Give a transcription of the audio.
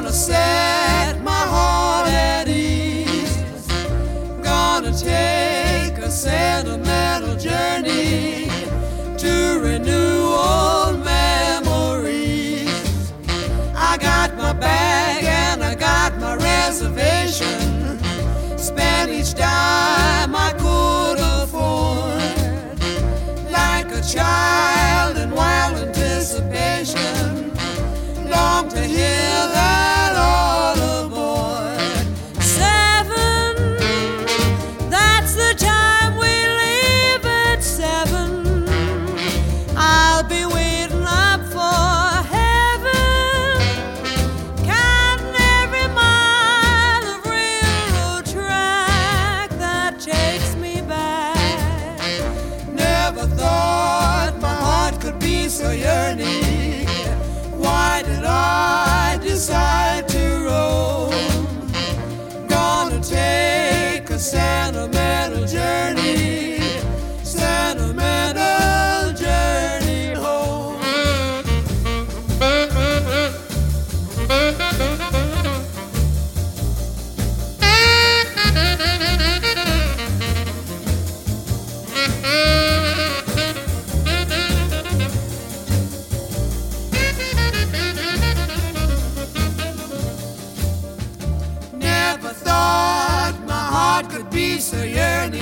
Gonna set my heart at ease. Gonna take a sentimental journey to renew old memories. I got my bag and I got my reservation. Spent each dime I could afford. Like a child in wild anticipation, long to hear that auto boy. 7, that's the time we leave at 7. I'll be waiting up for heaven, counting every mile of railroad track that takes me back. Never thought my heart could be so yearning. Why did I decide to roam? Gonna take a sentimental journey, sentimental journey home. Never thought my heart could be so yearning.